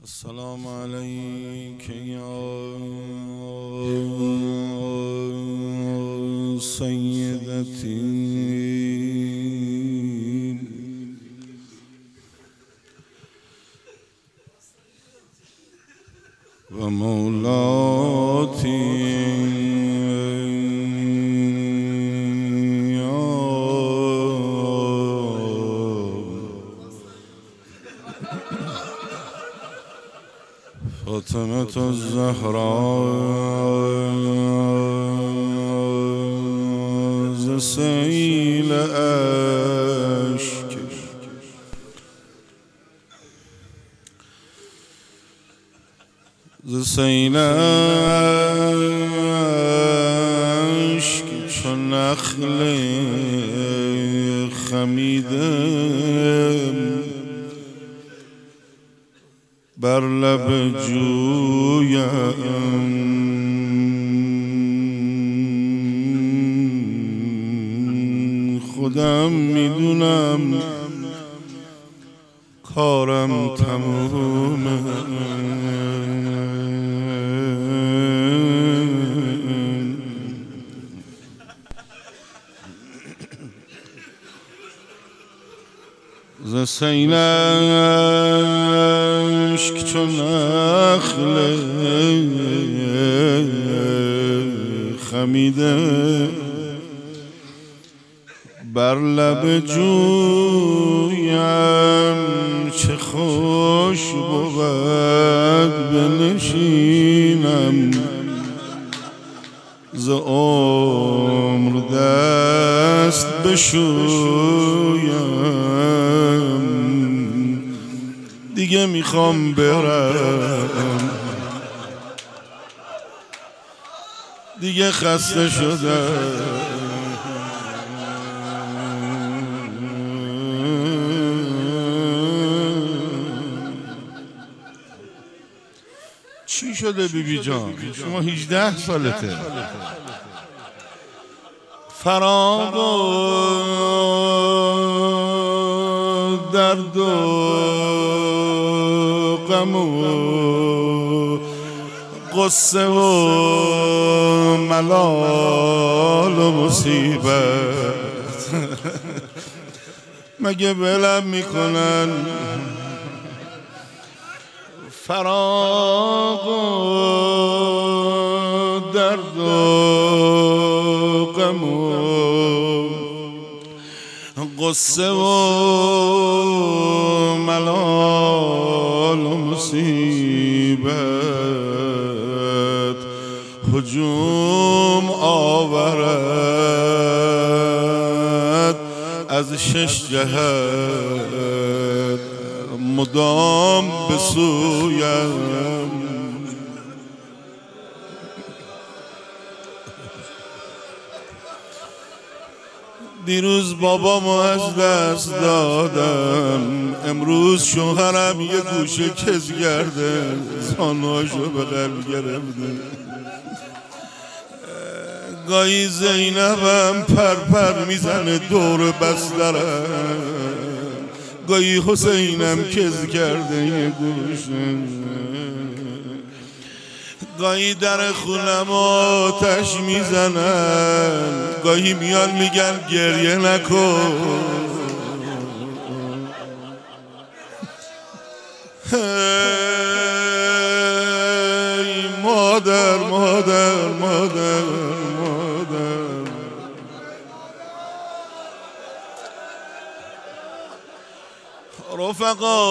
السلام عليك يا سيدتي ومولاتي فاطمة الزهراء ز سیل اشک چون نخل خمیده بر لب جویم خودم میدونم کارم تمومه ز سیل اشک چون نخل خمیده بر لب جویم چه خوش بود بنشینم ز عمر دست بشویم دیگه میخوام برم دیگه خسته شدم چی شده بیبی جان؟ شما 18 سالته فراق و درد و غم و غصه و ملال و مصیبت مگه ولم میکنن؟ فراق و درد و غم و غصه و ملال و مصیبت هجوم آورد از 6 جهت مدام به سویم دیروز بابامو از دست دادم امروز شوهرم یه گوشه کز کرده زانوهاشو به قلب گرفته گاهی زینبم پر میزنه دور بسترم گاهی حسینم کز کرده یه گوشه گاهی در خونم آتش میزنن گاهی میان میگن گریه نکن ای مادر مادر مادر مادر رفقا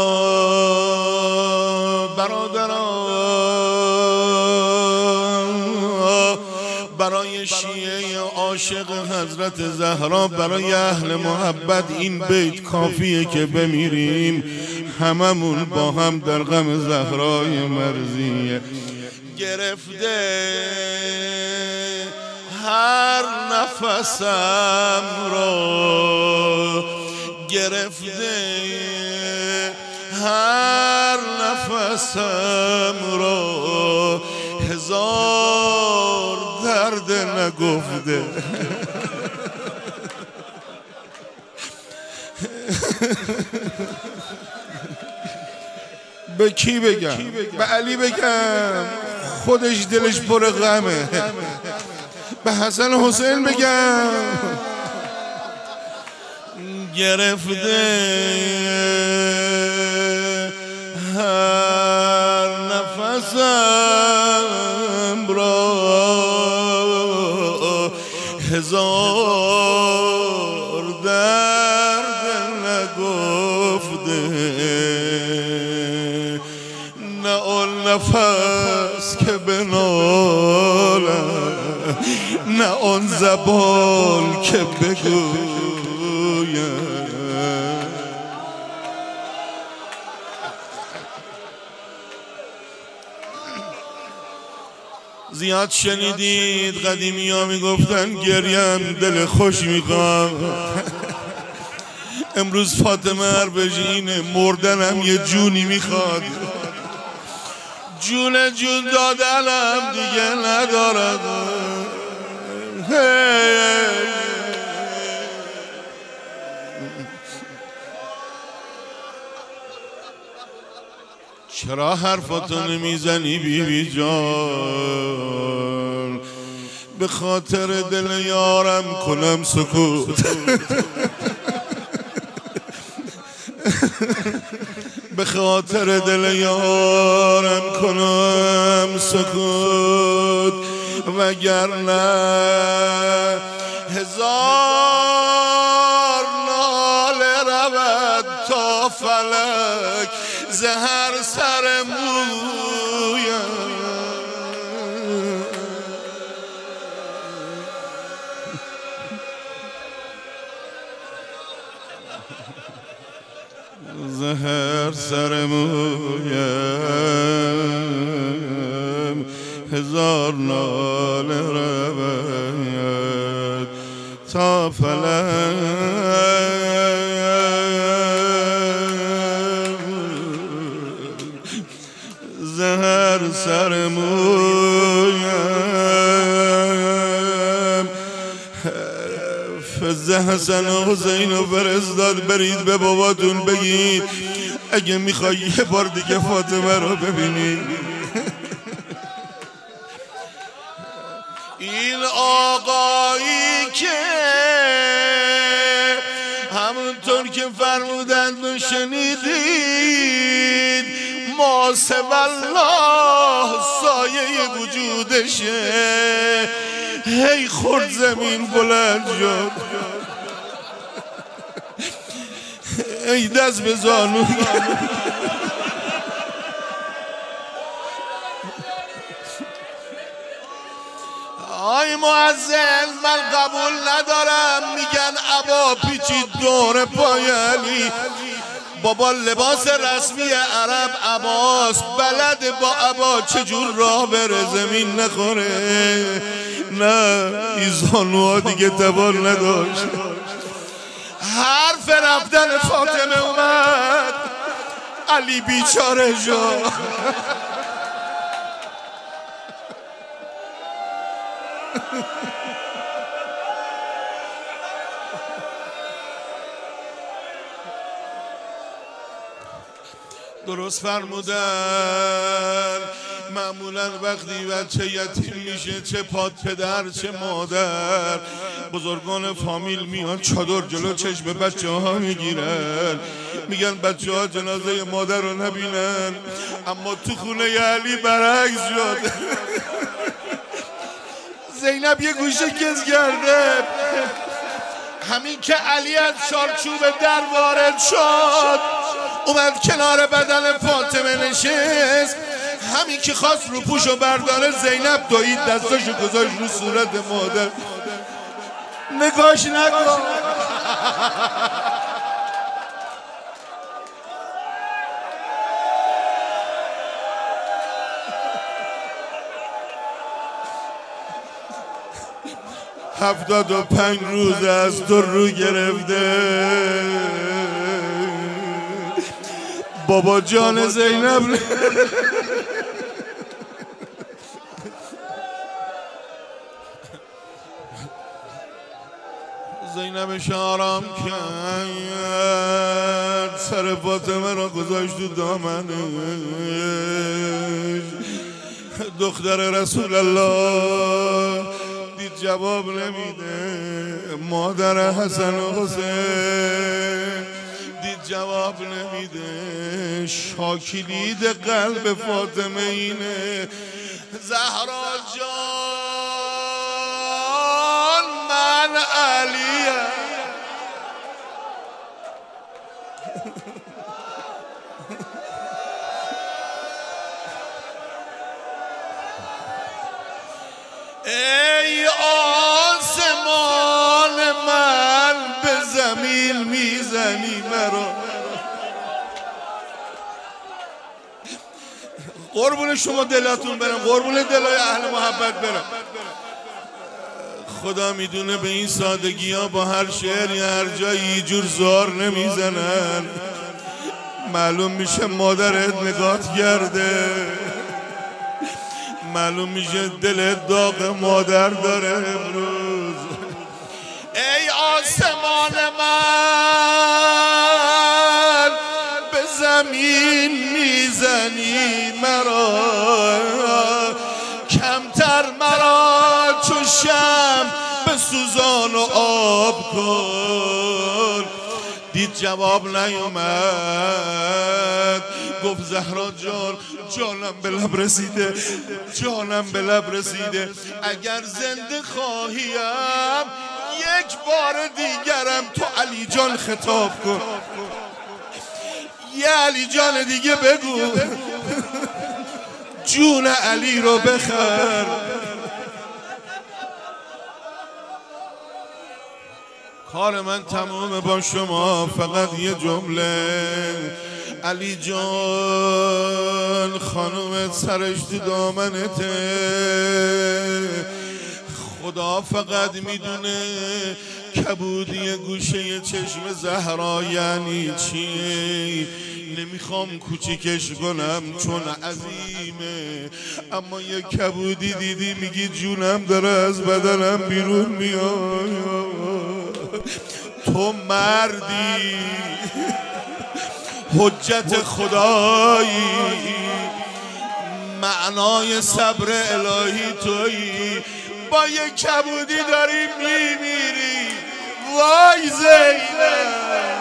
برادران برای شیعه عاشق حضرت زهرا برای اهل محبت این بیت کافیه که بمیریم هممون با هم در غم زهرای مرضیه گرفته هر نفسم را گرفته هر نفسم را هزار درد نگفته به کی بگم؟ به علی بگم؟ خودش دلش پر غمه. به حسن حسین بگم؟ گرفته هر نفسم را هزار درد نگفته، نه آن نفس که بنالم، نه آن زبان که بگویم. زیاد شنیدید قدیمی ها میگفتن گریم دل خوش میخوام. امروز فاطمه حرفش اینه، مردنم یه جونی میخواد. جون دادنم دیگه ندارد. چرا حرفاتو نمیزنی بیبی جان؟ به خاطر دل یارم کنم سکوت. به خاطر دل یارم کنم سکوت، وگرنه هزار ناله رود تا فلک زهر سر مویم. زهر سر مویم، هزار ناله رود تا فلک زهر سر مویم. فز حسن و حسین و فرستاد برید به باباتون بگید اگه میخوای یه بار دیگه فاطمه رو ببینی. این آقایی که همونطور که فرمودند و شنیدید ما سوالله سایه وجودشه، هی خورد زمین بلند شد، ای دست به زانو. آی معزز من قبول ندارم، میگن عبا پیچید دور پای علی. بابا لباس رسمی عرب عباست، بلد با عبا چجور راه بره زمین نخوره. نه این زانوها دیگه توان نداشت. حرف رفتن فاطمه اومد، علی بیچاره شد. درست فرمودن معمولا وقتی بچه یتیم میشه چه پدر چه مادر بزرگان فامیل میان چادر جلو چشم بچه ها میگیرن، میگن بچه ها جنازه مادر رو نبینن. اما تو خونه علی برعکس شد. زینب یه گوشه کز کرده، همین که علی از چارچوب در وارد شد اومد کنار بدن فاطمه نشست، همین که خواست رو پوشو برداره زینب دوید دستاشو گذاشت رو صورت مادر. نگاش نکن. هفتاد و 75 روز از تو رو گرفته بابا جان زینب. زینبش آرام کرد سر فاطمه را گذاشت تو دامنش. دختر رسول الله دید جواب نمیده، مادر حسن و حسین دید جواب نمیده، شاکلید قلب فاطمه اینه. زهرا جان من علیم، ای آسمان من به زمین میزنی مرا. قربون شما دلاتون برم، قربون دلای اهل محبت برم. خدا میدونه به این سادگی ها با هر شعری هر جایی جور زار نمیزنن. معلوم میشه مادرت نگات کرده، معلوم میشه دلت داغ مادر داره امروز. ای آسمان من به زمین میزنی مرا، کمتر مرا چو شمع به سوزان و آب کن. دید جواب نیومد، گفت زهرا جان جانم به لب رسیده، جانم به لب رسیده. اگر زنده خواهیم یک بار دیگرم تو علی جان خطاب کن، یه علی جان دیگه بگو، جون علی رو بخر. کار من تمومه با شما، فقط یه جمله. علی جان خانومت سرش تو دامنته، خدا فقط میدونه کبودی گوشه چشم زهرا یعنی چیه. نمیخوام کوچیکش کنم چون عظیمه، اما یه کبودی دیدی میگی جونم داره از بدنم بیرون میاد. تو مردی، حجت خدایی، معنای صبر الهی تویی، با یه کبودی داری میمیری. وای زینب،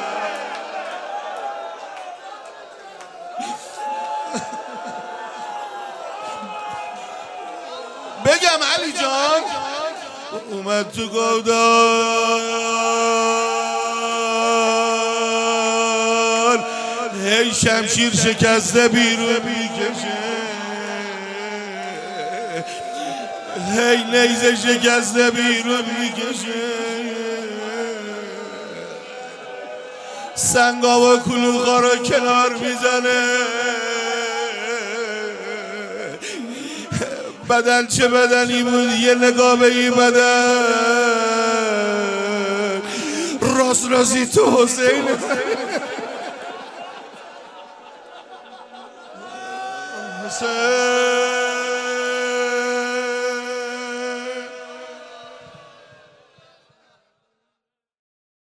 بگم علی جان اومد تو گودال، هی شمشیر شکسته بیرون میکشه، هی نیزه شکسته بیرون میکشه، سنگا و کلوخا رو کنار میزنه. بدن چه بدنی بود، یه نگاه به این بدن، راست راستی تو حسین حسین